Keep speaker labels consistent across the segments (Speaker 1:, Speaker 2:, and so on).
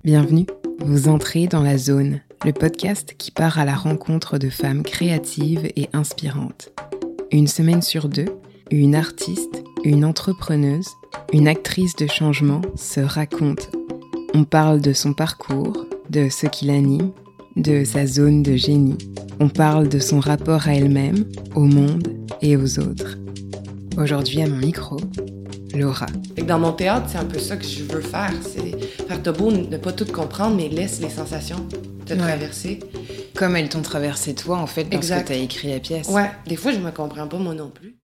Speaker 1: Bienvenue, vous entrez dans La Zone, le podcast qui part à la rencontre de femmes créatives et inspirantes. Une semaine sur deux, une artiste, une entrepreneuse, une actrice de changement se raconte. On parle de son parcours, de ce qui l'anime, de sa zone de génie. On parle de son rapport à elle-même, au monde et aux autres. Aujourd'hui à mon micro, Laura.
Speaker 2: Dans mon théâtre, c'est un peu ça que je veux faire. C'est faire de beau, ne pas tout comprendre, mais laisse les sensations te traverser.
Speaker 1: Comme elles t'ont traversé toi, en fait, parce
Speaker 2: exact.
Speaker 1: que t'as écrit la pièce.
Speaker 2: Ouais, des fois, je me comprends pas moi non plus.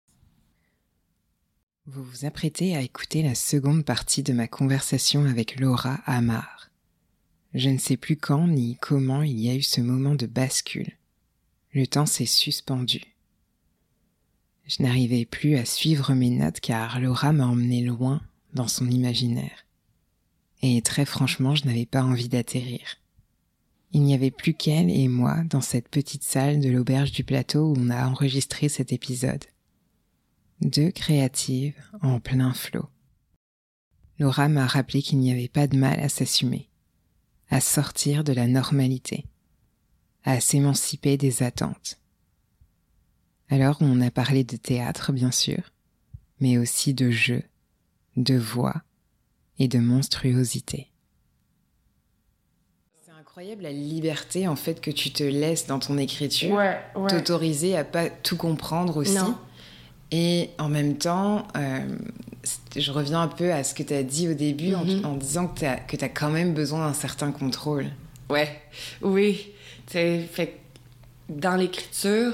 Speaker 1: Vous vous apprêtez à écouter la seconde partie de ma conversation avec Laura Amar. Je ne sais plus quand ni comment il y a eu ce moment de bascule. Le temps s'est suspendu. Je n'arrivais plus à suivre mes notes car Laura m'a emmené loin dans son imaginaire. Et très franchement, je n'avais pas envie d'atterrir. Il n'y avait plus qu'elle et moi dans cette petite salle de l'auberge du plateau où on a enregistré cet épisode. Deux créatives en plein flot. Laura m'a rappelé qu'il n'y avait pas de mal à s'assumer, à sortir de la normalité, à s'émanciper des attentes. Alors on a parlé de théâtre, bien sûr, mais aussi de jeu, de voix et de monstruosité. C'est incroyable la liberté en fait que tu te laisses dans ton écriture, t'autoriser à pas tout comprendre aussi.
Speaker 2: Non.
Speaker 1: Et en même temps, je reviens un peu à ce que tu as dit au début en disant que t'as quand même besoin d'un certain contrôle.
Speaker 2: Ouais, oui. Fait dans l'écriture,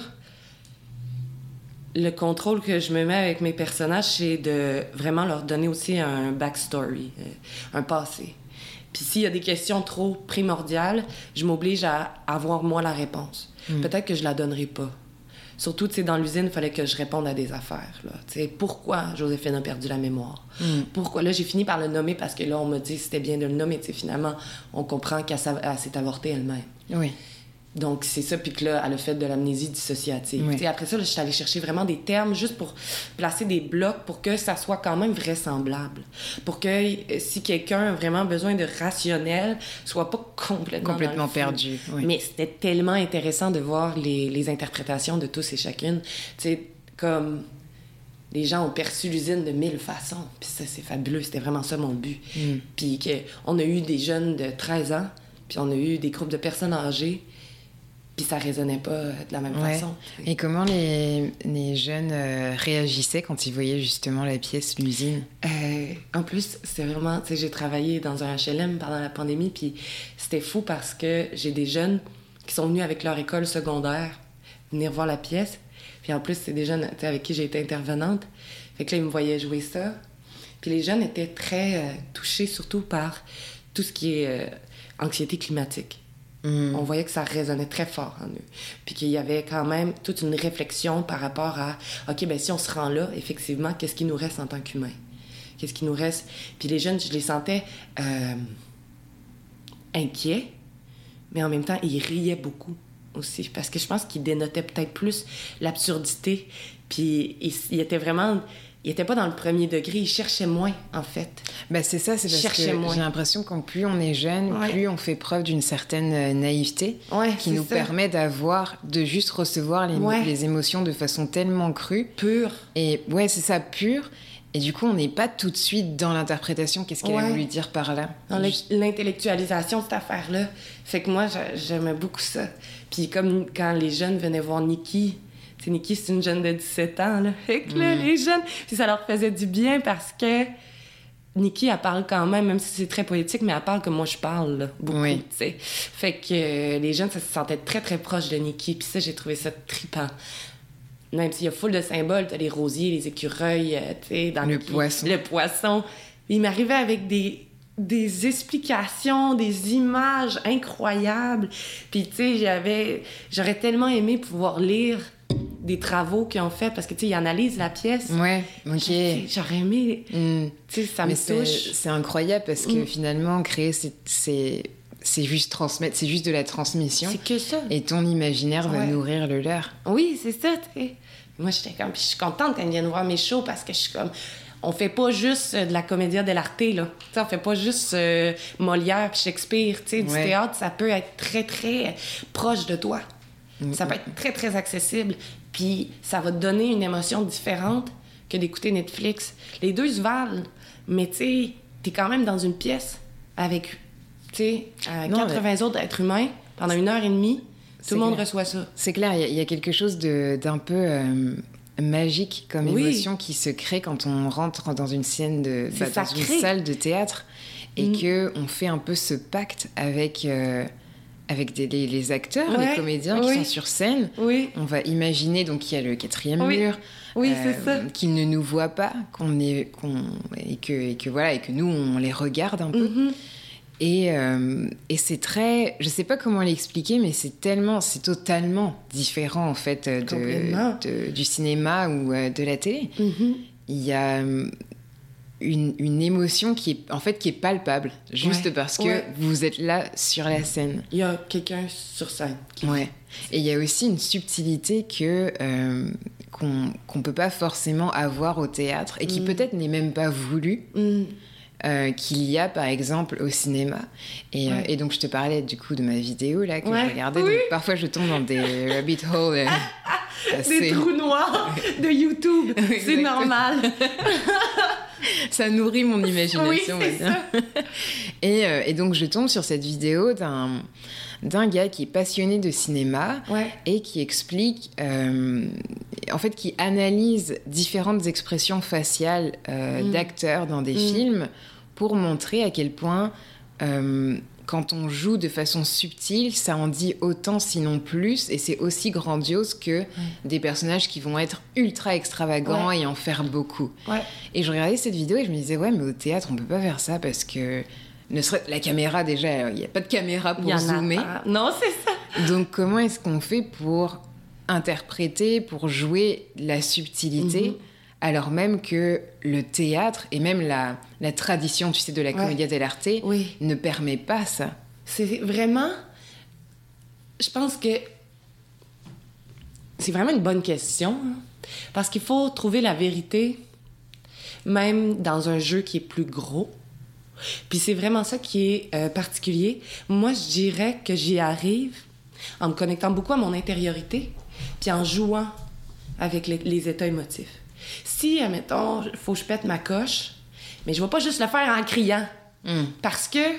Speaker 2: le contrôle que je me mets avec mes personnages, c'est de vraiment leur donner aussi un backstory, un passé. Puis s'il y a des questions trop primordiales, je m'oblige à avoir moi la réponse. Peut-être que je la donnerai pas. Surtout, tu sais, dans l'usine, il fallait que je réponde à des affaires, là. Tu sais, pourquoi Joséphine a perdu la mémoire? Pourquoi? Là, j'ai fini par le nommer parce que là, on m'a dit que c'était bien de le nommer. Tu sais, finalement, on comprend qu'elle s'est avortée elle-même.
Speaker 1: Oui.
Speaker 2: Donc, c'est ça. Puis que là, elle a fait de l'amnésie dissociative.
Speaker 1: Oui.
Speaker 2: Tu sais, après ça, là, je suis allée chercher vraiment des termes juste pour placer des blocs pour que ça soit quand même vraisemblable. Pour que si quelqu'un a vraiment besoin de rationnel, soit pas complètement
Speaker 1: perdu. Oui.
Speaker 2: Mais c'était tellement intéressant de voir les interprétations de tous et chacune. Tu sais, comme les gens ont perçu l'usine de 1000 façons. Puis ça, c'est fabuleux. C'était vraiment ça mon but. Puis on a eu des jeunes de 13 ans, puis on a eu des groupes de personnes âgées. Puis ça résonnait pas de la même façon.
Speaker 1: Et comment les jeunes réagissaient quand ils voyaient justement la pièce, l'usine?
Speaker 2: En plus, c'est vraiment... Tu sais, j'ai travaillé dans un HLM pendant la pandémie, puis c'était fou parce que j'ai des jeunes qui sont venus avec leur école secondaire venir voir la pièce. Puis en plus, c'est des jeunes avec qui j'ai été intervenante. Fait que là, ils me voyaient jouer ça. Puis les jeunes étaient très touchés, surtout par tout ce qui est anxiété climatique. On voyait que ça résonnait très fort en eux. Puis qu'il y avait quand même toute une réflexion par rapport à OK, ben si on se rend là, effectivement, qu'est-ce qui nous reste en tant qu'humains? Qu'est-ce qui nous reste? Puis les jeunes, je les sentais inquiets, mais en même temps, ils riaient beaucoup aussi. Parce que je pense qu'ils dénotaient peut-être plus l'absurdité. Puis ils étaient vraiment... Il était pas dans le premier degré, il cherchait moins, en fait.
Speaker 1: Ben c'est ça, c'est parce que j'ai l'impression qu'en plus on est jeune, plus on fait preuve d'une certaine naïveté qui nous permet de juste recevoir les émotions de façon tellement crue.
Speaker 2: Pure.
Speaker 1: Et ouais, c'est ça, pure. Et du coup, on n'est pas tout de suite dans l'interprétation. Qu'est-ce qu'elle a voulu dire par là?
Speaker 2: Dans l'intellectualité de cette affaire-là. Fait que moi, j'aimais beaucoup ça. Puis comme quand les jeunes venaient voir Nikki... T'sais, Nikki, c'est une jeune de 17 ans, là. Fait que là, les jeunes... Puis ça leur faisait du bien parce que Nikki, elle parle quand même si c'est très poétique, mais elle parle comme moi je parle, là, beaucoup, tu sais. Fait que les jeunes, ça se sentait très, très proche de Nikki. Puis ça, j'ai trouvé ça trippant. Même s'il y a full de symboles, t'as les rosiers, les écureuils, tu sais, dans
Speaker 1: le poisson.
Speaker 2: Le poisson. Il m'arrivait avec des explications, des images incroyables. Puis, tu sais, j'aurais tellement aimé pouvoir lire des travaux qu'ils ont fait parce que, tu sais, ils analysent la pièce.
Speaker 1: Ouais, OK.
Speaker 2: J'aurais aimé... Tu sais, ça me touche.
Speaker 1: C'est incroyable parce que finalement, créer, c'est juste transmettre, c'est juste de la transmission.
Speaker 2: C'est que ça.
Speaker 1: Et ton imaginaire va nourrir le leur.
Speaker 2: Oui, c'est ça, tu sais. Moi, j'étais comme... Puis je suis contente quand ils viennent voir mes shows parce que je suis comme... on fait pas juste de la commedia dell'arte, là. T'sais, on fait pas juste Molière puis Shakespeare, tu sais. Du théâtre, ça peut être très, très proche de toi. Ça peut être très, très accessible. Puis ça va te donner une émotion différente que d'écouter Netflix. Les deux se valent, mais tu sais, t'es quand même dans une pièce avec, tu sais, 80 autres êtres humains pendant 1h30. Tout le monde reçoit ça.
Speaker 1: C'est clair, il y a quelque chose d'un peu magique comme émotion qui se crée quand on rentre dans une scène dans une salle de théâtre et qu'on fait un peu ce pacte avec les acteurs, les comédiens qui sont sur scène. On va imaginer, donc il y a le 4e mur,
Speaker 2: c'est ça.
Speaker 1: qu'ils ne nous voient pas, et que nous on les regarde un peu. Et c'est très... Je sais pas comment l'expliquer, mais c'est totalement différent, en fait, du cinéma ou de la télé. Il y a une émotion qui est palpable, juste parce que vous êtes là sur la scène.
Speaker 2: Il y a quelqu'un sur scène.
Speaker 1: Et il y a aussi une subtilité qu'on peut pas forcément avoir au théâtre, et qui peut-être n'est même pas voulue. Qu'il y a par exemple au cinéma et donc je te parlais du coup de ma vidéo là que je regardais, donc parfois je tombe dans des rabbit holes
Speaker 2: des trous noirs de YouTube. C'est normal.
Speaker 1: Ça nourrit mon imagination, on va dire. Et donc je tombe sur cette vidéo d'un gars qui est passionné de cinéma et qui explique, en fait, qui analyse différentes expressions faciales d'acteurs dans des films pour montrer à quel point, quand on joue de façon subtile, ça en dit autant, sinon plus, et c'est aussi grandiose que des personnages qui vont être ultra extravagants et en faire beaucoup. Et je regardais cette vidéo et je me disais, mais au théâtre, on peut pas faire ça parce que... la caméra, déjà, il n'y a pas de caméra pour zoomer.
Speaker 2: Non, c'est ça.
Speaker 1: Donc, comment est-ce qu'on fait pour interpréter, pour jouer la subtilité, alors même que le théâtre et même la tradition, tu sais, de la commedia dell'arte ne permet pas ça?
Speaker 2: C'est vraiment... Je pense que c'est vraiment une bonne question, hein, parce qu'il faut trouver la vérité, même dans un jeu qui est plus gros. Puis c'est vraiment ça qui est particulier. Moi, je dirais que j'y arrive en me connectant beaucoup à mon intériorité, puis en jouant avec les états émotifs. Si, admettons, il faut que je pète ma coche, mais je vais pas juste le faire en criant, parce que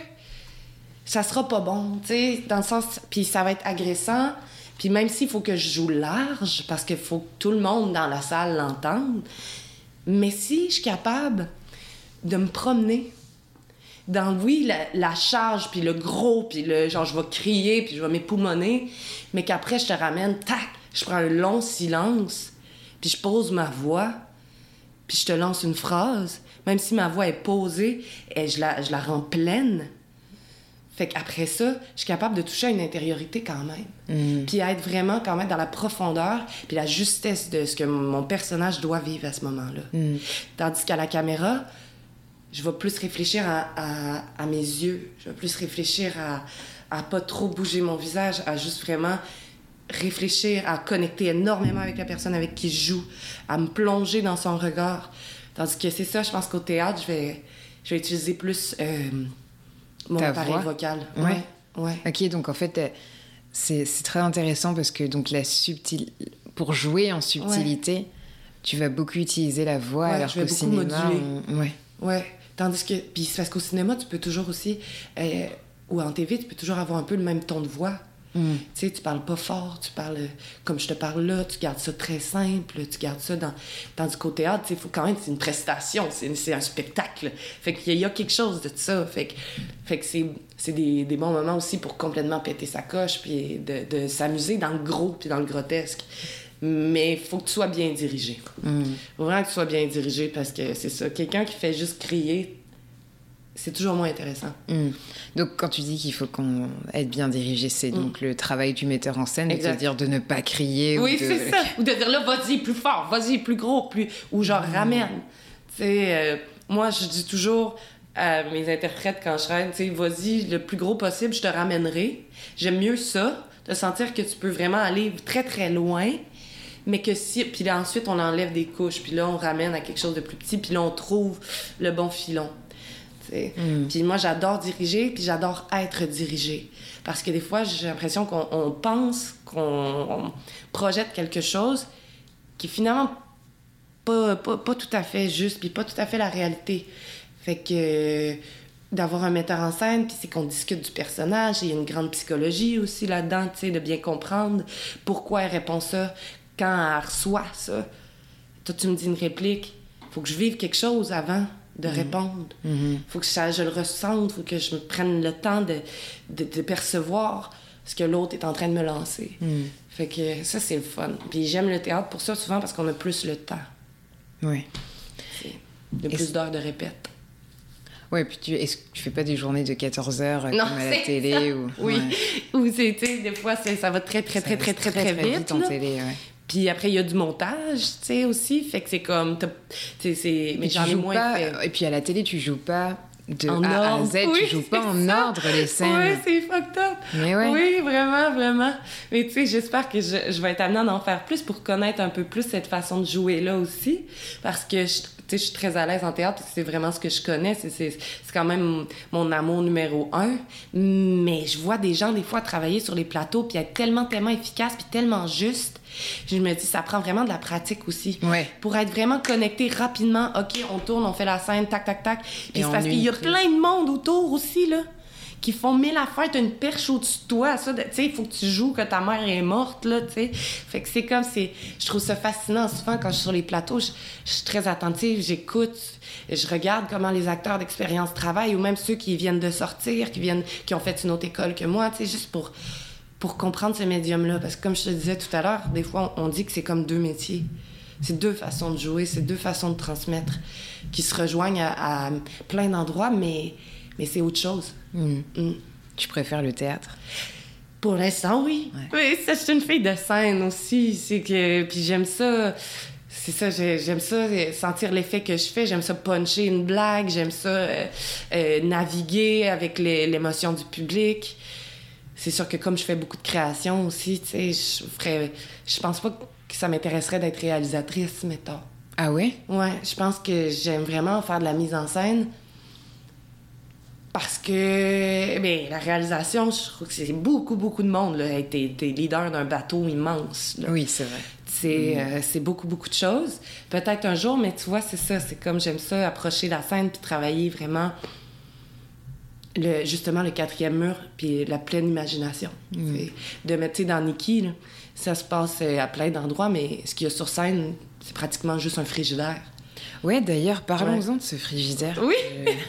Speaker 2: ça sera pas bon, tu sais, dans le sens... Puis ça va être agressant, puis même s'il faut que je joue large, parce qu'il faut que tout le monde dans la salle l'entende, mais si je suis capable de me promener dans, la charge, puis le gros, puis genre, je vais crier, puis je vais m'époumoner, mais qu'après, je te ramène, tac, je prends un long silence, puis je pose ma voix, puis je te lance une phrase, même si ma voix est posée, et je la rends pleine. Fait qu'après ça, je suis capable de toucher à une intériorité quand même. Puis être vraiment quand même dans la profondeur, puis la justesse de ce que mon personnage doit vivre à ce moment-là. Tandis qu'à la caméra, je vais plus réfléchir à mes yeux. Je vais plus réfléchir à pas trop bouger mon visage, à juste vraiment réfléchir, à connecter énormément avec la personne avec qui je joue, à me plonger dans son regard. Tandis que c'est ça, je pense qu'au théâtre, je vais utiliser plus mon appareil vocal. Ouais.
Speaker 1: Ok, donc en fait, c'est très intéressant parce que donc pour jouer en subtilité, tu vas beaucoup utiliser la voix, alors qu'au cinéma...
Speaker 2: Ouais, tandis que... Puis c'est parce qu'au cinéma, tu peux toujours aussi... ou en TV, tu peux toujours avoir un peu le même ton de voix. Tu sais, tu parles pas fort, tu parles comme je te parle là, tu gardes ça très simple, tu gardes ça dans... Tandis qu'au théâtre, tu sais, faut quand même... C'est une prestation, c'est un spectacle. Fait qu'il y a quelque chose de ça. Fait que c'est des bons moments aussi pour complètement péter sa coche, puis de s'amuser dans le gros puis dans le grotesque. Mais il faut que tu sois bien dirigé. Faut vraiment que tu sois bien dirigé parce que c'est ça. Quelqu'un qui fait juste crier, c'est toujours moins intéressant.
Speaker 1: Donc, quand tu dis qu'il faut qu'on être bien dirigé, c'est donc le travail du metteur en scène, c'est-à-dire de ne pas crier.
Speaker 2: Oui, c'est ça. Ou de dire là, vas-y, plus fort, vas-y, plus gros, ou genre ramène. Tu sais, moi, je dis toujours à mes interprètes quand je traîne, tu sais, vas-y, le plus gros possible, je te ramènerai. J'aime mieux ça, de sentir que tu peux vraiment aller très, très loin, mais que si... Puis là, ensuite, on enlève des couches, puis là, on ramène à quelque chose de plus petit, puis là, on trouve le bon filon. Puis moi, j'adore diriger, puis j'adore être dirigée. Parce que des fois, j'ai l'impression qu'on pense, qu'on projette quelque chose qui est finalement pas tout à fait juste, puis pas tout à fait la réalité. Fait que d'avoir un metteur en scène, puis c'est qu'on discute du personnage, il y a une grande psychologie aussi là-dedans, tu sais, de bien comprendre pourquoi elle répond ça, quand elle reçoit ça. Toi, tu me dis une réplique, faut que je vive quelque chose avant de répondre. Faut que je le ressente, faut que je me prenne le temps de percevoir ce que l'autre est en train de me lancer. Fait que ça, c'est le fun. Puis j'aime le théâtre pour ça, souvent, parce qu'on a plus le temps.
Speaker 1: Oui.
Speaker 2: De plus d'heures de répète.
Speaker 1: Ouais, puis est-ce que tu fais pas des journées de 14 heures comme à la télé
Speaker 2: ça.
Speaker 1: ou...
Speaker 2: Oui.
Speaker 1: Ouais.
Speaker 2: Ou c'est, tu sais, des fois, ça va très vite.
Speaker 1: En
Speaker 2: là.
Speaker 1: télé, ouais.
Speaker 2: Puis après, il y a du montage, tu sais, aussi. Fait que c'est comme... Mais j'en ai moins
Speaker 1: pas,
Speaker 2: fait.
Speaker 1: Et puis à la télé, tu joues pas de
Speaker 2: en
Speaker 1: A
Speaker 2: ordre.
Speaker 1: à Z, tu joues pas en ordre les scènes.
Speaker 2: Oui, c'est fucked up.
Speaker 1: Mais ouais.
Speaker 2: Oui, vraiment, vraiment. Mais tu sais, j'espère que je vais être amenée à en faire plus pour connaître un peu plus cette façon de jouer-là aussi. Parce que, je suis très à l'aise en théâtre, c'est vraiment ce que je connais. C'est quand même mon amour numéro 1. Mais je vois des gens, des fois, travailler sur les plateaux puis être tellement efficace puis tellement juste. Je me dis, ça prend vraiment de la pratique aussi.
Speaker 1: Ouais.
Speaker 2: Pour être vraiment connecté rapidement. OK, on tourne, on fait la scène, tac, tac, tac. Puis c'est parce qu'il y a plein de monde autour aussi, là, qui font 1000 affaires. T'as une perche au-dessus de toi, ça. Tu sais, il faut que tu joues que ta mère est morte, là, tu sais. Fait que c'est comme, je trouve ça fascinant. Souvent, quand je suis sur les plateaux, je suis très attentive, j'écoute, je regarde comment les acteurs d'expérience travaillent, ou même ceux qui viennent de sortir, qui ont fait une autre école que moi, tu sais, juste pour comprendre ce médium-là. Parce que comme je te disais tout à l'heure, des fois, on dit que c'est comme 2 métiers. C'est 2 façons de jouer, c'est 2 façons de transmettre qui se rejoignent à plein d'endroits, mais c'est autre chose.
Speaker 1: Tu préfères le théâtre?
Speaker 2: Pour l'instant, oui.
Speaker 1: Ouais.
Speaker 2: Oui, ça, je suis une fille de scène aussi. Puis j'aime ça... C'est ça, j'aime ça, sentir l'effet que je fais. J'aime ça puncher une blague. J'aime ça naviguer avec l'émotion du public. C'est sûr que comme je fais beaucoup de création aussi, tu sais, je pense pas que ça m'intéresserait d'être réalisatrice, mettons.
Speaker 1: Ah ouais? Ouais,
Speaker 2: je pense que j'aime vraiment faire de la mise en scène parce que la réalisation, je trouve que c'est beaucoup de monde. Là. T'es leader d'un bateau immense. Là.
Speaker 1: Oui, c'est vrai.
Speaker 2: C'est beaucoup de choses. Peut-être un jour, mais tu vois, c'est ça. C'est comme j'aime ça, approcher la scène puis travailler vraiment... justement le 4e mur, puis la pleine imagination. De mettre, dans Nikki, là, ça se passe à plein d'endroits, mais ce qu'il y a sur scène, c'est pratiquement juste un frigidaire.
Speaker 1: Ouais, d'ailleurs, parlons-en de ce frigidaire.
Speaker 2: Oui!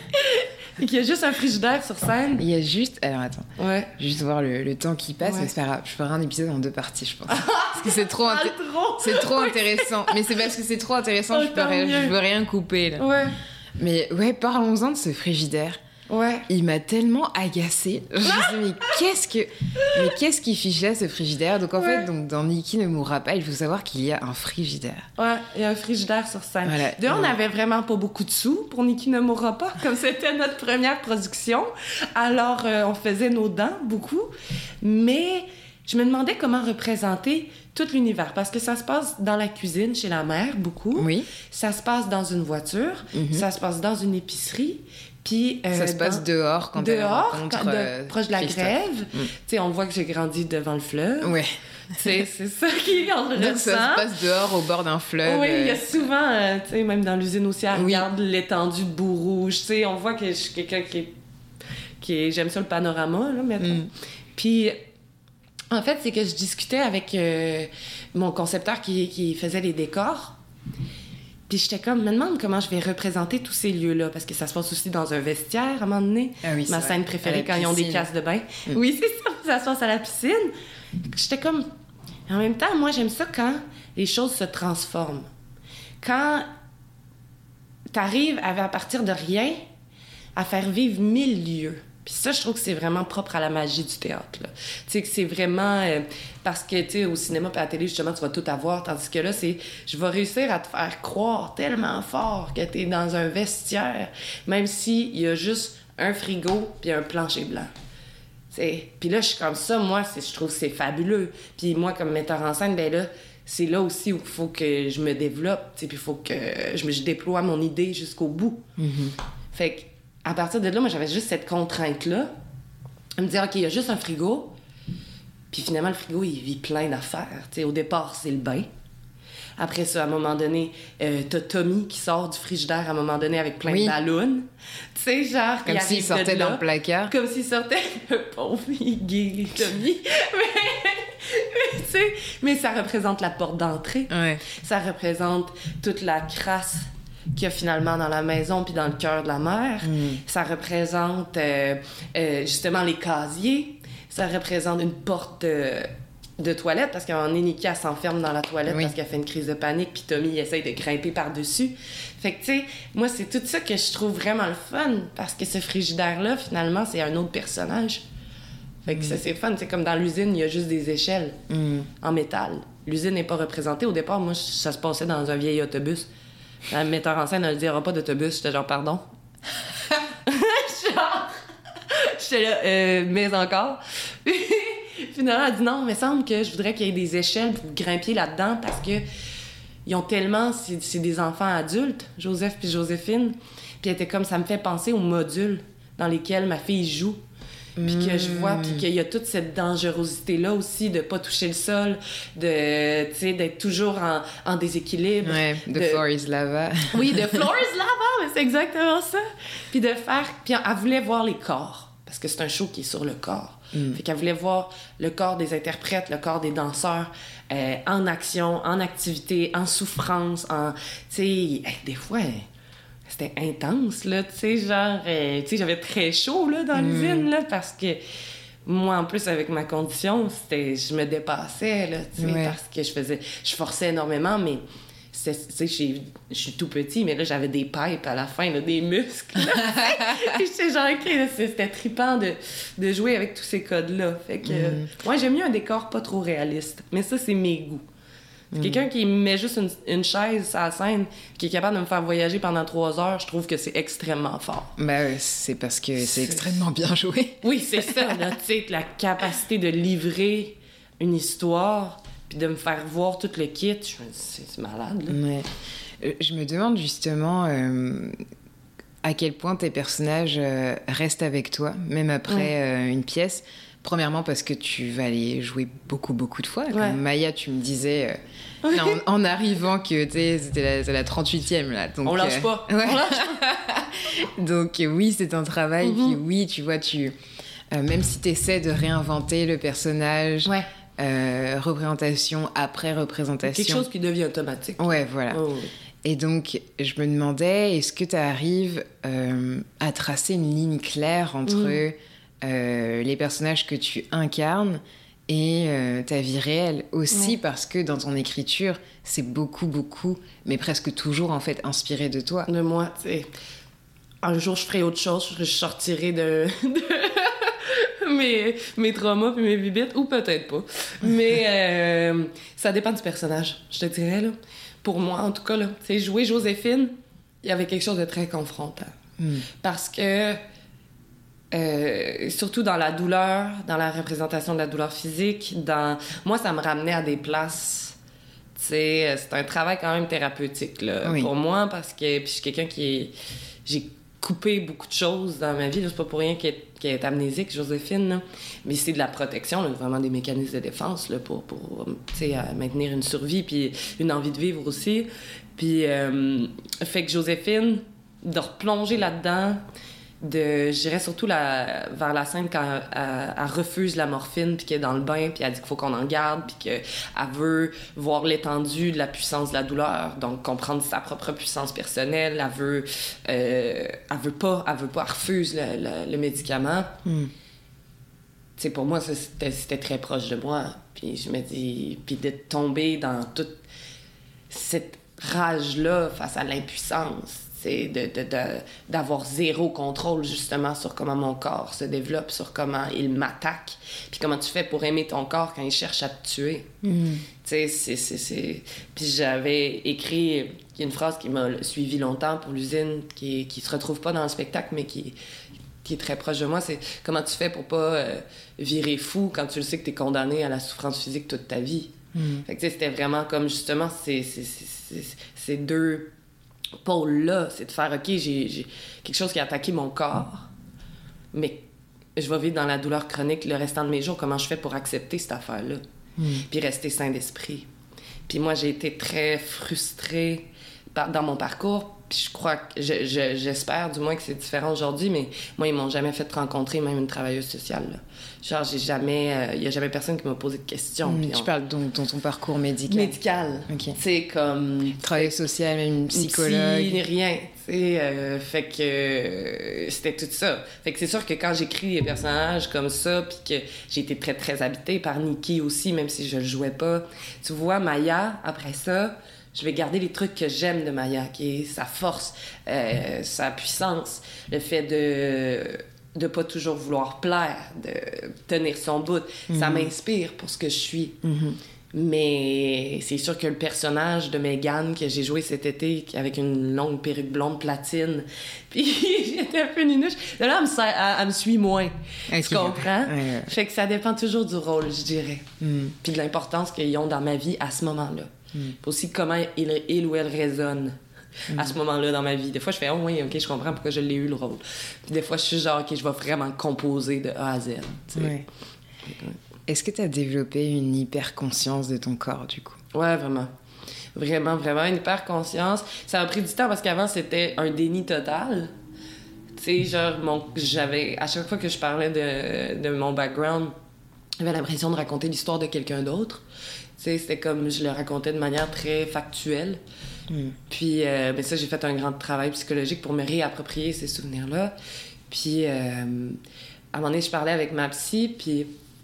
Speaker 2: Et qu'il y a juste un frigidaire sur scène.
Speaker 1: Il y a juste... Alors, attends.
Speaker 2: Ouais.
Speaker 1: Juste voir le temps qui passe, mais c'est pas grave. Je ferai un épisode en 2 parties, je pense. Parce que c'est trop intéressant. Mais c'est parce que c'est trop intéressant, je veux rien couper, là.
Speaker 2: Ouais.
Speaker 1: Mais ouais, parlons-en de ce frigidaire.
Speaker 2: Ouais.
Speaker 1: Il m'a tellement agacée. Je me suis dit, mais qu'est-ce qui fiche là, ce frigidaire? Donc en fait, dans Nikki ne mourra pas, il faut savoir qu'il y a un frigidaire.
Speaker 2: Ouais, il y a un frigidaire sur scène.
Speaker 1: Voilà.
Speaker 2: On n'avait vraiment pas beaucoup de sous pour Nikki ne mourra pas, comme c'était notre première production. Alors, on faisait nos dents, beaucoup. Mais je me demandais comment représenter tout l'univers, parce que ça se passe dans la cuisine, chez la mère, beaucoup.
Speaker 1: Oui.
Speaker 2: Ça se passe dans une voiture. Ça se passe dans une épicerie. Puis,
Speaker 1: ça se passe dehors quand elle rencontre
Speaker 2: proche de la grève. Tu sais, on voit que j'ai grandi devant le fleuve.
Speaker 1: Ouais.
Speaker 2: C'est ça qui en ressent.
Speaker 1: Donc ça se passe dehors au bord d'un fleuve.
Speaker 2: Oui, il y a souvent, tu sais, même dans l'usine aussi, elle regarde l'étendue de boue rouge. Tu sais, on voit que je suis quelqu'un qui est... J'aime ça le panorama, là, maintenant. Puis, en fait, c'est que je discutais avec mon concepteur qui faisait les décors. Puis j'étais comme, me demande comment je vais représenter tous ces lieux-là, parce que ça se passe aussi dans un vestiaire, à un moment donné.
Speaker 1: Ah oui,
Speaker 2: ma scène préférée, quand ils ont des classes de bain. Oui, c'est ça, ça se passe à la piscine. J'étais comme... En même temps, moi, j'aime ça quand les choses se transforment. Quand t'arrives à partir de rien, à faire vivre 1000 lieux. Puis ça, je trouve que c'est vraiment propre à la magie du théâtre. Tu sais, que c'est vraiment... parce que, tu sais, au cinéma et à la télé, justement, tu vas tout avoir. Tandis que là, je vais réussir à te faire croire tellement fort que t'es dans un vestiaire, même s'il y a juste un frigo puis un plancher blanc. Puis là, je suis comme ça, moi, je trouve que c'est fabuleux. Puis moi, comme metteur en scène, ben là, c'est là aussi où il faut que je me développe, tu sais, puis il faut que je déploie mon idée jusqu'au bout. Fait que, à partir de là, moi, j'avais juste cette contrainte-là. Me dire, OK, il y a juste un frigo. Puis finalement, le frigo, il vit plein d'affaires. Tu sais, au départ, c'est le bain. Après ça, à un moment donné, t'as Tommy qui sort du frigidaire à un moment donné avec plein de ballons. Tu sais, genre...
Speaker 1: Comme s'il sortait dans le placard.
Speaker 2: Comme s'il sortait... Le pauvre, il est gay, Tommy. Tu sais, mais ça représente la porte d'entrée.
Speaker 1: Ouais.
Speaker 2: Ça représente toute la crasse qu'il y a finalement dans la maison puis dans le cœur de la mère. Ça représente justement les casiers. Ça représente une porte de toilette, parce qu'à un moment donné, Nikki, elle s'enferme dans la toilette parce qu'elle fait une crise de panique, puis Tommy, il essaye de grimper par-dessus. Fait que, tu sais, moi, c'est tout ça que je trouve vraiment le fun, parce que ce frigidaire-là, finalement, c'est un autre personnage. Fait que ça, c'est fun. C'est comme dans l'usine, il y a juste des échelles en métal. L'usine n'est pas représentée. Au départ, moi, ça se passait dans un vieil autobus. Le metteur en scène, elle ne dira pas d'autobus. J'étais genre, pardon? J'étais là, mais encore. Finalement, elle dit non, mais il semble que je voudrais qu'il y ait des échelles pour grimper là-dedans, parce que ils ont tellement... C'est des enfants adultes, Joseph puis Joséphine. Puis elle était comme, ça me fait penser aux modules dans lesquels ma fille joue. Puis que je vois, puis qu'il y a toute cette dangerosité-là aussi de pas toucher le sol, de, tu sais, d'être toujours en déséquilibre.
Speaker 1: Ouais, the floor is lava.
Speaker 2: Oui, the floor is lava, mais c'est exactement ça. Puis de faire... Puis elle voulait voir les corps, parce que c'est un show qui est sur le corps. Fait qu'elle voulait voir le corps des interprètes, le corps des danseurs en action, en activité, en souffrance, en... Tu sais, des fois... C'était intense, là, tu sais, genre... tu sais, j'avais très chaud, là, dans l'usine, là, parce que moi, en plus, avec ma condition, je me dépassais, là, tu sais, parce que je forçais énormément, mais, tu sais, je suis tout petit, mais là, j'avais des pipes à la fin, là, des muscles, là. Puis j'étais genre, OK, là, c'était trippant de jouer avec tous ces codes-là. Fait que, moi, j'aime mieux un décor pas trop réaliste, mais ça, c'est mes goûts. Quelqu'un qui met juste une chaise à la scène, qui est capable de me faire voyager pendant 3 heures, je trouve que c'est extrêmement fort.
Speaker 1: Ben, c'est parce que c'est extrêmement bien joué.
Speaker 2: Oui, c'est ça, là, tu sais, la capacité de livrer une histoire, puis de me faire voir tout le kit, je me dis, c'est malade, là.
Speaker 1: Ouais. Je me demande justement à quel point tes personnages restent avec toi, même après une pièce. Premièrement, parce que tu vas aller jouer beaucoup de fois. Comme Maya, tu me disais en arrivant que c'était la 38e. Là, donc,
Speaker 2: on lâche pas.
Speaker 1: Ouais. On lâche pas. Donc oui, c'est un travail. Puis oui, tu vois, même si tu essaies de réinventer le personnage, représentation après représentation.
Speaker 2: Quelque chose qui devient automatique.
Speaker 1: Ouais, voilà. Oh, oui. Et donc, je me demandais, est-ce que tu arrives à tracer une ligne claire entre... les personnages que tu incarnes et ta vie réelle aussi, parce que dans ton écriture, c'est beaucoup, mais presque toujours en fait inspiré de toi.
Speaker 2: De moi, tu sais. Un jour, je ferai autre chose, je sortirai de mes traumas puis mes bibittes, ou peut-être pas. Mais ça dépend du personnage, je te dirais, là. Pour moi, en tout cas, là, tu sais, jouer Joséphine, il y avait quelque chose de très confrontant. Parce que surtout dans la douleur, dans la représentation de la douleur physique, moi, ça me ramenait à des places, tu sais, c'est un travail quand même thérapeutique, là, pour moi, parce que puis je suis quelqu'un j'ai coupé beaucoup de choses dans ma vie, là, c'est pas pour rien qu'elle est amnésique, Joséphine, là. Mais c'est de la protection, là, vraiment des mécanismes de défense, là, pour tu sais, maintenir une survie, puis une envie de vivre aussi. Puis, fait que Joséphine, de replonger là-dedans, je dirais surtout vers la scène quand elle refuse la morphine, puis qu'elle est dans le bain, puis elle dit qu'il faut qu'on en garde, puis qu'elle veut voir l'étendue de la puissance de la douleur, donc comprendre sa propre puissance personnelle, elle refuse le médicament. Tu sais, pour moi, ça, c'était très proche de moi, puis je me dis, puis de tomber dans toute cette rage-là face à l'impuissance, c'est d'avoir zéro contrôle justement sur comment mon corps se développe, sur comment il m'attaque, puis comment tu fais pour aimer ton corps quand il cherche à te tuer. Tu sais, c'est... Puis j'avais écrit, il y a une phrase qui m'a suivi longtemps pour l'usine, qui se retrouve pas dans le spectacle, mais qui est très proche de moi, c'est comment tu fais pour pas virer fou quand tu le sais que t'es condamné à la souffrance physique toute ta vie. Fait que, tu sais, c'était vraiment comme, justement, ces deux pôles-là. C'est de faire, OK, j'ai quelque chose qui a attaqué mon corps, mais je vais vivre dans la douleur chronique le restant de mes jours. Comment je fais pour accepter cette affaire-là? Puis rester sain d'esprit. Puis moi, j'ai été très frustrée dans mon parcours. Puis je crois que j'espère du moins que c'est différent aujourd'hui, mais moi, ils m'ont jamais fait rencontrer même une travailleuse sociale, là. Genre, il y a jamais personne qui m'a posé de questions.
Speaker 1: Tu parles donc dans ton parcours médical?
Speaker 2: Médical.
Speaker 1: OK.
Speaker 2: C'est comme...
Speaker 1: Travailleuse sociale, même psychologue?
Speaker 2: Psy, rien. Fait que c'était tout ça. Fait que c'est sûr que quand j'écris des personnages comme ça, puis que j'ai été très, très habitée par Nikki aussi, même si je le jouais pas. Tu vois, Maya, après ça... Je vais garder les trucs que j'aime de Maya, qui est sa force, sa puissance, le fait de pas toujours vouloir plaire, de tenir son bout. Ça m'inspire pour ce que je suis. Mais c'est sûr que le personnage de Megan que j'ai joué cet été, avec une longue perruque blonde platine, puis j'étais un peu nunuche, de là, elle me suit moins. Okay. Tu comprends? Fait que ça dépend toujours du rôle, je dirais. Puis de l'importance qu'ils ont dans ma vie à ce moment-là. Puis aussi comment il ou elle résonne à ce moment-là dans ma vie. Des fois, je fais « Oh oui, OK, je comprends pourquoi je l'ai eu, le rôle. » Puis des fois, je suis genre « OK, je vais vraiment composer de A à Z. »
Speaker 1: Ouais. Est-ce que tu as développé une hyper-conscience de ton corps, du coup?
Speaker 2: Ouais, vraiment. Vraiment, vraiment, une hyper-conscience. Ça a pris du temps parce qu'avant, c'était un déni total. Tu sais, genre, à chaque fois que je parlais de mon background, j'avais l'impression de raconter l'histoire de quelqu'un d'autre. Tu sais, c'était comme je le racontais de manière très factuelle. Puis, ben ça, j'ai fait un grand travail psychologique pour me réapproprier ces souvenirs-là. Puis, à un moment donné, je parlais avec ma psy, puis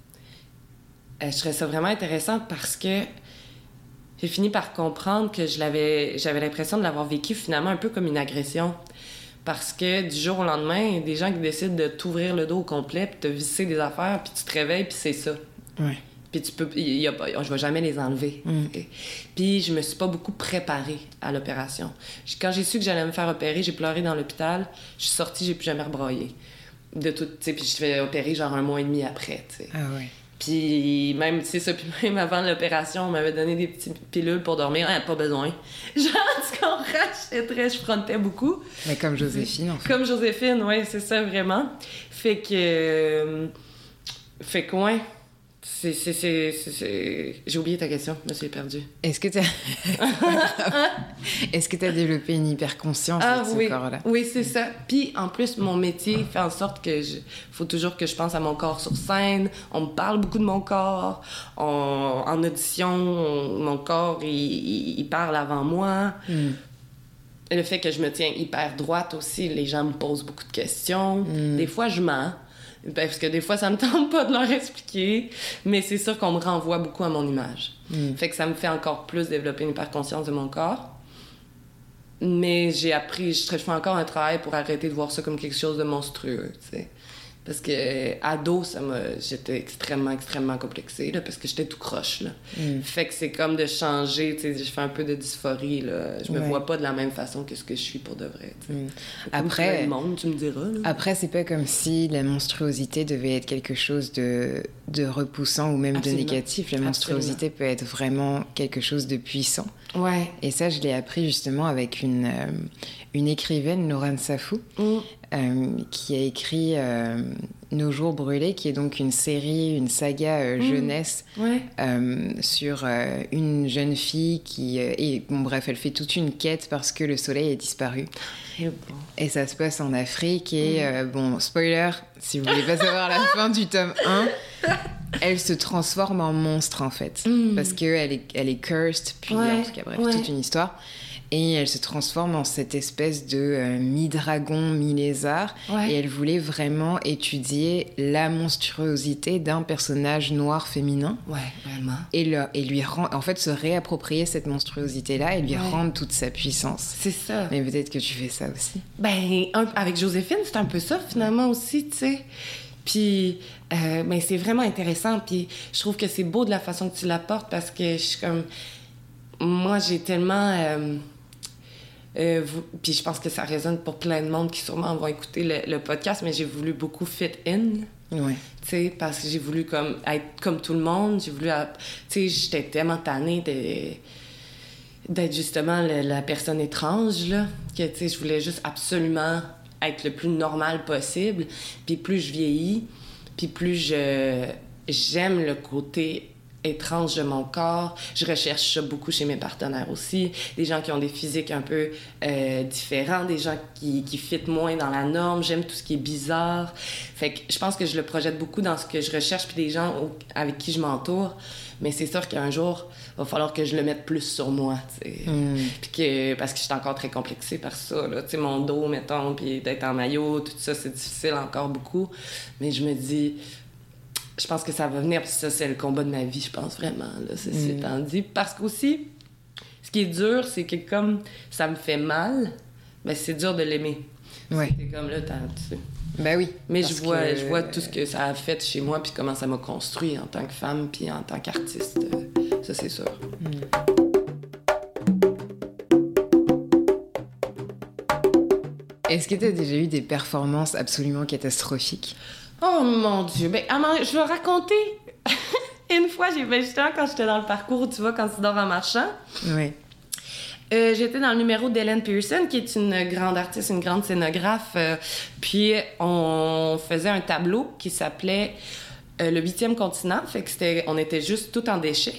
Speaker 2: je trouvais ça vraiment intéressant parce que j'ai fini par comprendre que j'avais l'impression de l'avoir vécu finalement un peu comme une agression. Parce que du jour au lendemain, il y a des gens qui décident de t'ouvrir le dos au complet, puis te visser des affaires, puis tu te réveilles, puis c'est ça.
Speaker 1: Ouais.
Speaker 2: Puis je vais jamais les enlever. Puis je me suis pas beaucoup préparée à l'opération. Quand j'ai su que j'allais me faire opérer, j'ai pleuré dans l'hôpital. Je suis sortie, j'ai plus jamais rebroyé. De tout, tu sais, puis je suis fait opérer genre 1 mois et demi après, tu sais.
Speaker 1: Ah ouais.
Speaker 2: Puis même, tu sais ça, puis même avant l'opération, on m'avait donné des petites pilules pour dormir. Ah, pas besoin. Genre, tu comprends? Je frontais beaucoup.
Speaker 1: Mais comme Joséphine, en fait.
Speaker 2: Comme Joséphine, ouais, c'est ça, vraiment. Fait que, ouais. J'ai oublié ta question, je me suis perdue.
Speaker 1: Est-ce que tu as développé une hyper-conscience de ce corps-là?
Speaker 2: Oui, c'est ça. Puis, en plus, mon métier fait en sorte que faut toujours que je pense à mon corps sur scène. On me parle beaucoup de mon corps. En audition, mon corps, il parle avant moi. Le fait que je me tiens hyper droite aussi, les gens me posent beaucoup de questions. Des fois, je mens. Parce que des fois, ça me tente pas de leur expliquer, mais c'est sûr qu'on me renvoie beaucoup à mon image. Fait que ça me fait encore plus développer une hyper-conscience de mon corps. Mais je fais encore un travail pour arrêter de voir ça comme quelque chose de monstrueux, tu sais. Parce que ado, j'étais extrêmement, extrêmement complexée, là, parce que j'étais tout croche, là. Fait que c'est comme de changer, tu sais, je fais un peu de dysphorie, là. Je me vois pas de la même façon que ce que je suis pour de vrai, tu sais.
Speaker 1: Après,
Speaker 2: le monde, tu me diras, là.
Speaker 1: Après, c'est pas comme si la monstruosité devait être quelque chose de repoussant ou même de négatif. La monstruosité peut être vraiment quelque chose de puissant.
Speaker 2: Ouais.
Speaker 1: Et ça, je l'ai appris justement avec une écrivaine, Laurent Safou, qui a écrit Nos jours brûlés, qui est donc une série, une saga jeunesse sur une jeune fille qui... elle fait toute une quête parce que le soleil a disparu. Et ça se passe en Afrique et, spoiler, si vous voulez pas savoir la fin du tome 1, elle se transforme en monstre en fait. Parce qu'elle est cursed, puis en tout cas, bref, toute une histoire. Et elle se transforme en cette espèce de mi-dragon, mi-lézard. Et elle voulait vraiment étudier la monstruosité d'un personnage noir féminin. Ouais, vraiment. Et lui se réapproprier cette monstruosité-là et lui rendre toute sa puissance.
Speaker 2: C'est ça.
Speaker 1: Mais peut-être que tu fais ça aussi.
Speaker 2: Ben, avec Joséphine, c'est un peu ça finalement aussi, tu sais. Puis, c'est vraiment intéressant. Puis, je trouve que c'est beau de la façon que tu l'apportes parce que je suis comme... Moi, j'ai tellement... puis je pense que ça résonne pour plein de monde qui sûrement vont écouter le podcast, mais j'ai voulu beaucoup fit in.
Speaker 1: Ouais.
Speaker 2: Tu sais, parce que j'ai voulu comme être comme tout le monde. J'ai voulu... Tu sais, j'étais tellement tannée d'être justement la personne étrange, là, que, tu sais, je voulais juste absolument être le plus normal possible. Puis plus je vieillis, puis plus j'aime le côté étrange de mon corps. Je recherche ça beaucoup chez mes partenaires aussi. Des gens qui ont des physiques un peu différents, des gens qui fitent moins dans la norme. J'aime tout ce qui est bizarre. Fait que je pense que je le projette beaucoup dans ce que je recherche, puis des gens avec qui je m'entoure. Mais c'est sûr qu'un jour, il va falloir que je le mette plus sur moi, tu sais. Puis parce que je suis encore très complexée par ça, là. Tu sais, mon dos, mettons, puis d'être en maillot, tout ça, c'est difficile encore beaucoup. Mais je me dis... Je pense que ça va venir, puis ça, c'est le combat de ma vie, je pense vraiment, là, ceci étant dit. Parce qu'aussi, ce qui est dur, c'est que comme ça me fait mal, ben c'est dur de l'aimer.
Speaker 1: Ouais.
Speaker 2: C'est comme là, tu sais.
Speaker 1: Ben oui.
Speaker 2: Mais je vois tout ce que ça a fait chez moi, puis comment ça m'a construit en tant que femme, puis en tant qu'artiste. Ça, c'est sûr.
Speaker 1: Est-ce que tu as déjà eu des performances absolument catastrophiques?
Speaker 2: Oh mon Dieu! Ben, je vais raconter. Une fois, justement, quand j'étais dans le parcours, tu vois, quand tu dors en marchant.
Speaker 1: Oui.
Speaker 2: J'étais dans le numéro d'Ellen Pearson, qui est une grande artiste, une grande scénographe. Puis on faisait un tableau qui s'appelait Le 8e continent. Fait que on était juste tout en déchets.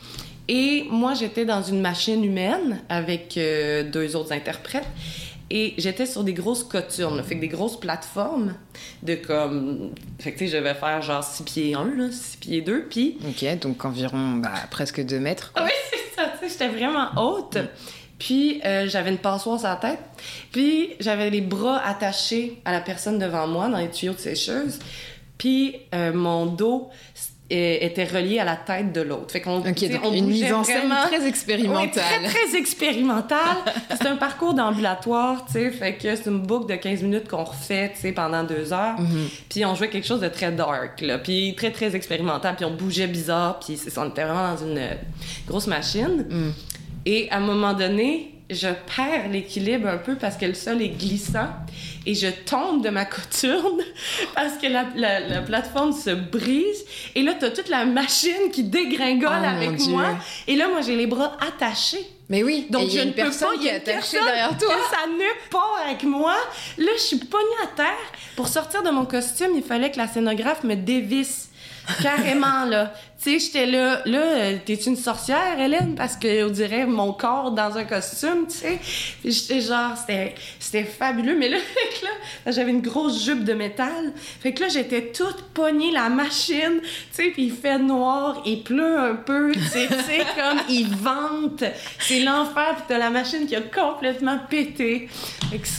Speaker 2: Et moi, j'étais dans une machine humaine avec 2 autres interprètes. Et j'étais sur des grosses coturnes, fait que des grosses plateformes de comme... Fait que tu sais, je devais faire genre 6 pieds 1, là, 6 pieds 2, puis...
Speaker 1: OK, donc environ presque 2 mètres, quoi.
Speaker 2: Oui, c'est ça, tu sais, j'étais vraiment haute. Puis j'avais une passoire sur la tête. Puis j'avais les bras attachés à la personne devant moi dans les tuyaux de sécheuse. Puis mon dos était relié à la tête de l'autre. Fait qu'on
Speaker 1: donc une mise en scène très expérimentale.
Speaker 2: Oui, très, très expérimentale. C'est un parcours d'ambulatoire, tu sais, fait que c'est une boucle de 15 minutes qu'on refait, tu sais, pendant 2 heures. Puis on jouait quelque chose de très dark, là, puis très, très expérimental, puis on bougeait bizarre, puis on était vraiment dans une grosse machine. Et à un moment donné, je perds l'équilibre un peu parce que le sol est glissant et je tombe de ma coturne parce que la plateforme se brise. Et là, t'as toute la machine qui dégringole avec moi. Et là, moi, j'ai les bras attachés.
Speaker 1: Mais oui,
Speaker 2: donc
Speaker 1: il y a une personne qui est attachée derrière toi.
Speaker 2: Ça ne part avec moi. Là, je suis pognée à terre. Pour sortir de mon costume, il fallait que la scénographe me dévisse. Carrément, là. Tu sais, j'étais là, t'es-tu une sorcière, Hélène? Parce qu'on dirait mon corps dans un costume, tu sais. Puis j'étais genre, c'était fabuleux. Mais là, j'avais une grosse jupe de métal. Fait que là, j'étais toute pognée, la machine, tu sais, puis il fait noir, il pleut un peu, tu sais, comme il vente. C'est l'enfer, puis t'as la machine qui a complètement pété. Fait que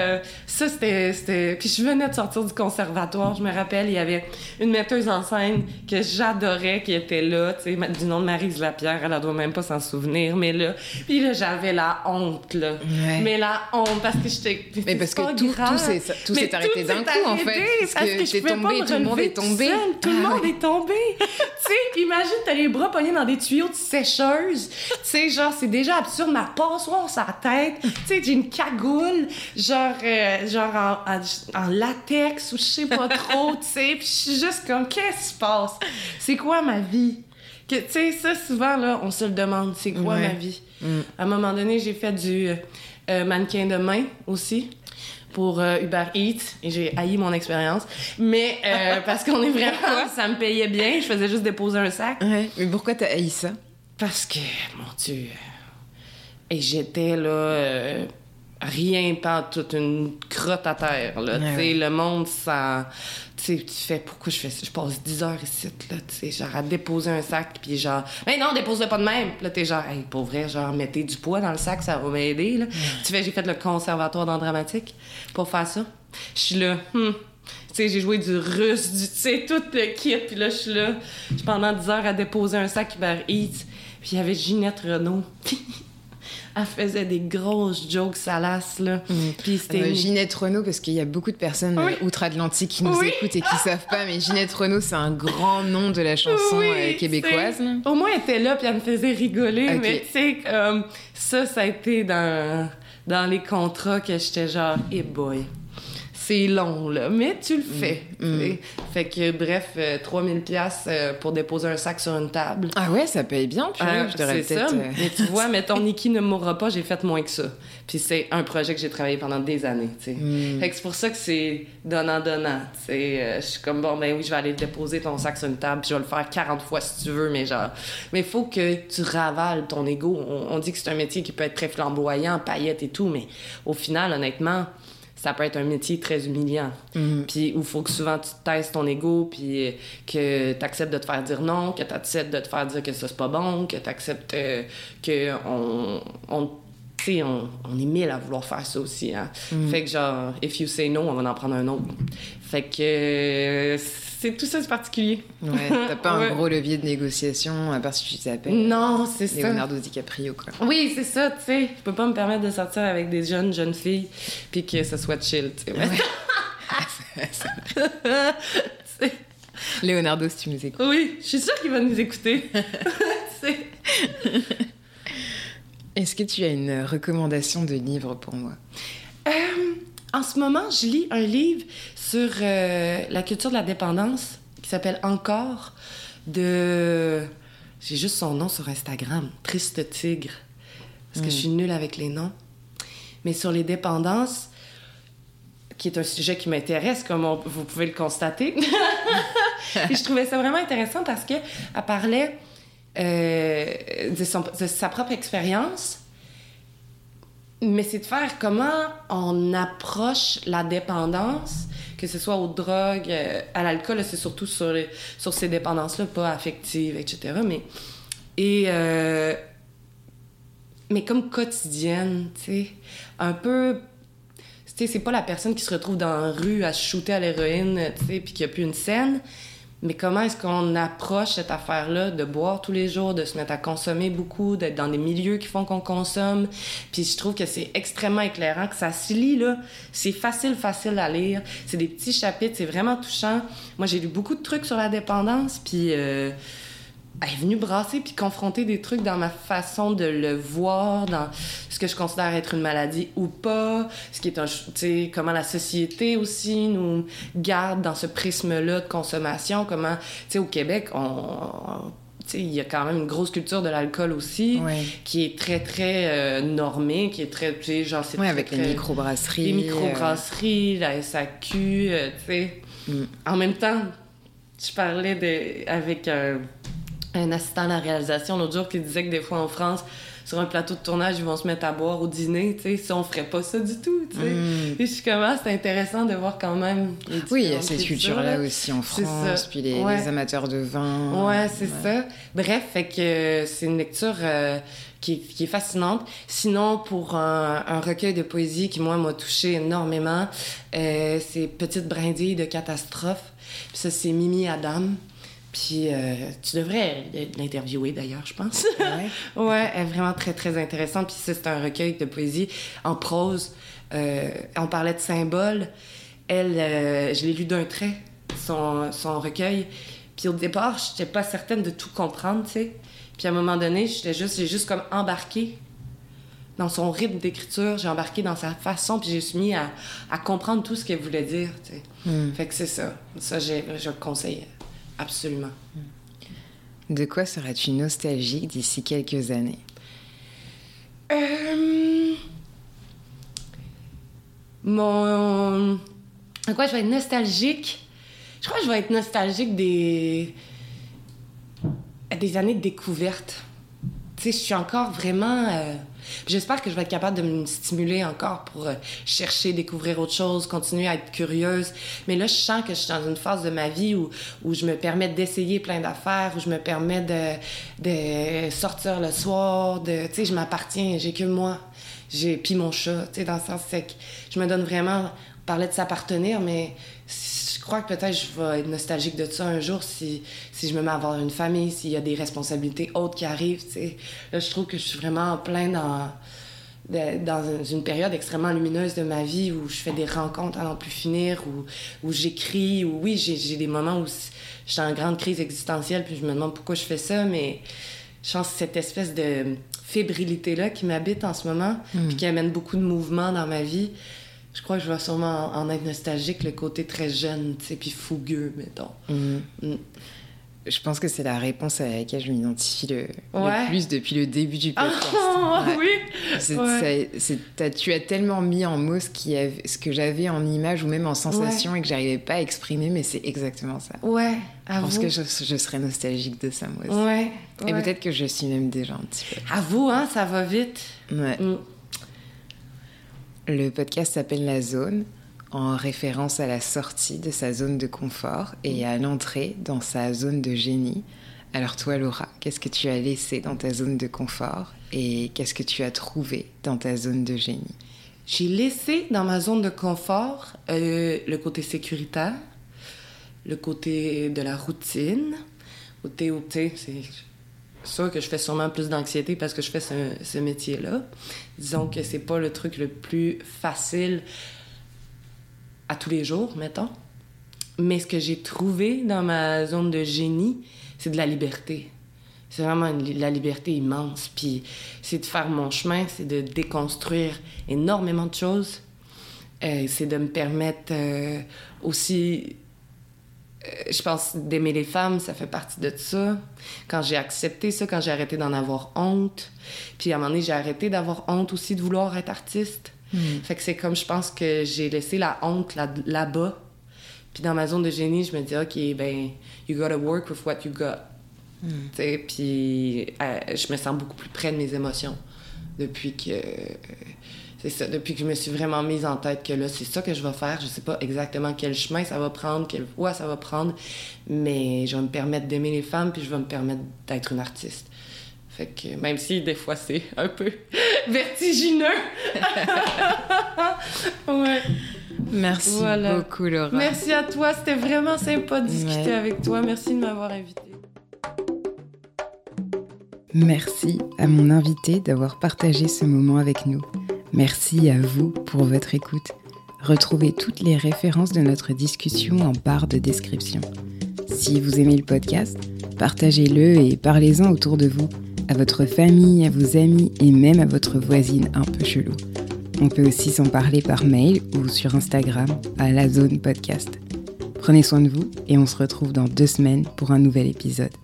Speaker 2: ça, c'était... Puis je venais de sortir du conservatoire, je me rappelle, il y avait une metteuse en scène que j'adorais, qui était là, tu sais, du nom de Maryse Lapierre, elle doit même pas s'en souvenir, mais là... Puis là, j'avais la honte, là. Ouais. Mais la honte, parce que j'étais...
Speaker 1: Mais parce que tout s'est arrêté d'un coup, en fait. Parce que t'es tombée, tout le monde est tombé.
Speaker 2: Tout le monde est tombé. Tu sais, imagine, t'as les bras pognés dans des tuyaux de sécheuse. Tu sais, genre, c'est déjà absurde, ma passoire sur la tête. Tu sais, j'ai une cagoule, genre en latex ou je sais pas trop, tu sais. Puis je suis juste comme, qu'est-ce qui se passe? C'est quoi ma vie? Tu sais, ça, souvent, là, on se le demande, c'est quoi ma vie? À un moment donné, j'ai fait du mannequin de main aussi pour Uber Eats et j'ai haï mon expérience. Mais parce qu'on est vraiment... ça me payait bien, je faisais juste déposer un sac.
Speaker 1: Ouais. Mais pourquoi t'as haï ça?
Speaker 2: Parce que, mon Dieu... Et j'étais, là... rien, pas toute une crotte à terre, là. Tu sais, le monde, ça... Tu sais, tu fais... Pourquoi je fais ça? Je passe 10 heures ici, là, tu sais, genre à déposer un sac, puis genre... Mais non, dépose-le pas de même! Puis là, t'es genre, hey, pour vrai, genre, mettez du poids dans le sac, ça va m'aider, là. Tu fais, j'ai fait le conservatoire d'art dramatique pour faire ça. Je suis là, tu sais, j'ai joué du russe, tu sais, tout le kit, puis là, je suis là, pendant 10 heures à déposer un sac Uber Eats, puis il y avait Ginette Renault, elle faisait des grosses jokes salaces, là. Puis c'était...
Speaker 1: Ginette Renault, parce qu'il y a beaucoup de personnes outre-Atlantique qui nous écoutent et qui savent pas, mais Ginette Renault, c'est un grand nom de la chanson québécoise.
Speaker 2: Au moins, elle était là, puis elle me faisait rigoler, mais tu sais, ça a été dans les contrats que j'étais genre, hey boy, c'est long, là, mais tu le fais. Fait que, bref, 3000 pièces pour déposer un sac sur une table.
Speaker 1: Ah ouais, ça paye bien, puis je devrais
Speaker 2: c'est
Speaker 1: peut-être...
Speaker 2: ça, mais tu vois, mettons, Nikki ne mourra pas, j'ai fait moins que ça. Puis c'est un projet que j'ai travaillé pendant des années, tu sais. Fait que c'est pour ça que c'est donnant-donnant, tu sais. Je suis comme, bon, ben oui, je vais aller déposer ton sac sur une table, puis je vais le faire 40 fois si tu veux, mais genre... Mais il faut que tu ravales ton ego. On dit que c'est un métier qui peut être très flamboyant, paillettes et tout, mais au final, honnêtement... ça peut être un métier très humiliant. Puis où il faut que souvent tu testes ton ego, puis que tu acceptes de te faire dire non, que tu acceptes de te faire dire que ça c'est pas bon, que tu acceptes on est 1000 à vouloir faire ça aussi. Hein? Fait que genre, if you say no, on va en prendre un autre. Fait que c'est tout ça, c'est particulier.
Speaker 1: Ouais, t'as pas un gros levier de négociation, à part si tu t'appelles.
Speaker 2: Non, c'est ça.
Speaker 1: Leonardo DiCaprio, quoi.
Speaker 2: Oui, c'est ça, tu sais. Je peux pas me permettre de sortir avec des jeunes filles, puis que ça soit chill, tu sais. Ouais.
Speaker 1: Leonardo, si tu nous écoutes.
Speaker 2: Oui, je suis sûre qu'il va nous écouter.
Speaker 1: Est-ce que tu as une recommandation de livre pour moi?
Speaker 2: En ce moment, je lis un livre sur la culture de la dépendance qui s'appelle Encore de... J'ai juste son nom sur Instagram, Triste Tigre, parce que je suis nulle avec les noms. Mais sur les dépendances, qui est un sujet qui m'intéresse, comme vous pouvez le constater. Et je trouvais ça vraiment intéressant parce qu'elle parlait de sa propre expérience, mais c'est de faire comment on approche la dépendance, que ce soit aux drogues, à l'alcool, là, c'est surtout sur ces dépendances-là, pas affectives, etc. Mais comme quotidienne, tu sais, un peu... Tu sais, c'est pas la personne qui se retrouve dans la rue à se shooter à l'héroïne, tu sais, puis qu'il n'y a plus une scène. Mais comment est-ce qu'on approche cette affaire-là de boire tous les jours, de se mettre à consommer beaucoup, d'être dans des milieux qui font qu'on consomme. Puis je trouve que c'est extrêmement éclairant, que ça se lit, là. C'est facile à lire. C'est des petits chapitres, c'est vraiment touchant. Moi, j'ai lu beaucoup de trucs sur la dépendance, puis... elle est venue brasser puis confronter des trucs dans ma façon de le voir, dans ce que je considère être une maladie ou pas, ce qui est tu sais, comment la société aussi nous garde dans ce prisme-là de consommation, comment, tu sais, au Québec, tu sais, il y a quand même une grosse culture de l'alcool aussi, qui est très, très normée, qui est très, tu sais, genre, c'est très,
Speaker 1: avec
Speaker 2: très,
Speaker 1: les microbrasseries.
Speaker 2: Les microbrasseries, la SAQ, tu sais. En même temps, je parlais avec un assistant à la réalisation l'autre jour qui disait que des fois en France, sur un plateau de tournage, ils vont se mettre à boire au dîner, tu sais, si on ferait pas ça du tout, tu sais. Et je suis comme, c'est intéressant de voir quand même...
Speaker 1: Oui, il y a cette culture-là aussi en France, puis les amateurs de vin.
Speaker 2: Ouais, c'est ça. Bref, fait que c'est une lecture qui est fascinante. Sinon, pour un recueil de poésie qui, moi, m'a touchée énormément, c'est Petite brindille de catastrophe. Puis ça, c'est Mimi Adam. Puis tu devrais l'interviewer d'ailleurs, je pense. Ouais, elle est vraiment très, très intéressante. Puis ça, c'est un recueil de poésie en prose. On parlait de symboles. Elle, je l'ai lu d'un trait, son recueil. Puis au départ, je n'étais pas certaine de tout comprendre, tu sais. Puis à un moment donné, j'ai juste comme embarqué dans son rythme d'écriture. J'ai embarqué dans sa façon, puis j'ai suis mis à comprendre tout ce qu'elle voulait dire, tu sais. Fait que c'est ça. Ça, je le conseille. Absolument.
Speaker 1: De quoi seras-tu nostalgique d'ici quelques années?
Speaker 2: De quoi je vais être nostalgique? Je crois que je vais être nostalgique des années de découverte. Tu sais, je suis encore vraiment... J'espère que je vais être capable de me stimuler encore pour chercher, découvrir autre chose, continuer à être curieuse. Mais là, je sens que je suis dans une phase de ma vie où je me permets d'essayer plein d'affaires, où je me permets de sortir le soir, tu sais, je m'appartiens, j'ai que moi. Puis mon chat, tu sais, dans le sens, c'est que je me donne vraiment... On parlait de s'appartenir, mais je crois que peut-être je vais être nostalgique de ça un jour si je me mets à avoir une famille, s'il y a des responsabilités autres qui arrivent, tu sais. Là, je trouve que je suis vraiment en plein dans une période extrêmement lumineuse de ma vie où je fais des rencontres à n'en plus finir, où j'écris, où oui, j'ai des moments où je suis en grande crise existentielle puis je me demande pourquoi je fais ça, mais je pense que cette espèce de fébrilité-là qui m'habite en ce moment puis qui amène beaucoup de mouvements dans ma vie, Je crois que je vais sûrement en être nostalgique, le côté très jeune, tu sais, puis fougueux, mettons.
Speaker 1: Je pense que c'est la réponse à laquelle je m'identifie le plus depuis le début du podcast. Oui. Tu as tellement mis en mots ce que j'avais en image ou même en sensation et que j'arrivais pas à exprimer, mais c'est exactement ça.
Speaker 2: Ouais,
Speaker 1: je pense que je serais nostalgique de ça, moi aussi.
Speaker 2: Ouais.
Speaker 1: Et peut-être que je suis même déjà un petit peu.
Speaker 2: Avoue, hein, ça va vite.
Speaker 1: Ouais. Le podcast s'appelle La Zone, en référence à la sortie de sa zone de confort et à l'entrée dans sa zone de génie. Alors toi, Laura, qu'est-ce que tu as laissé dans ta zone de confort et qu'est-ce que tu as trouvé dans ta zone de génie?
Speaker 2: J'ai laissé dans ma zone de confort le côté sécuritaire, le côté de la routine, c'est sûr que je fais sûrement plus d'anxiété parce que je fais ce métier-là. Disons que c'est pas le truc le plus facile à tous les jours, mettons. Mais ce que j'ai trouvé dans ma zone de génie, c'est de la liberté. C'est vraiment la liberté immense. Puis c'est de faire mon chemin, c'est de déconstruire énormément de choses. C'est de me permettre aussi... je pense d'aimer les femmes, ça fait partie de ça. Quand j'ai accepté ça, quand j'ai arrêté d'en avoir honte. Puis à un moment donné, j'ai arrêté d'avoir honte aussi de vouloir être artiste. Fait que c'est comme, je pense que j'ai laissé la honte là-bas. Puis dans ma zone de génie, je me dis, OK, ben, you gotta work with what you got. Tu sais, puis je me sens beaucoup plus près de mes émotions depuis que... c'est ça, depuis que je me suis vraiment mise en tête que là, c'est ça que je vais faire. Je sais pas exactement quel chemin ça va prendre, quelle voie ça va prendre, mais je vais me permettre d'aimer les femmes, puis je vais me permettre d'être une artiste. Fait que même si des fois c'est un peu vertigineux. Ouais.
Speaker 1: Merci beaucoup, Laura.
Speaker 2: Merci à toi, c'était vraiment sympa de discuter avec toi. Merci de m'avoir invitée.
Speaker 1: Merci à mon invité d'avoir partagé ce moment avec nous. Merci à vous pour votre écoute. Retrouvez toutes les références de notre discussion en barre de description. Si vous aimez le podcast, partagez-le et parlez-en autour de vous, à votre famille, à vos amis et même à votre voisine un peu chelou. On peut aussi s'en parler par mail ou sur Instagram à La Zone Podcast. Prenez soin de vous et on se retrouve dans 2 semaines pour un nouvel épisode.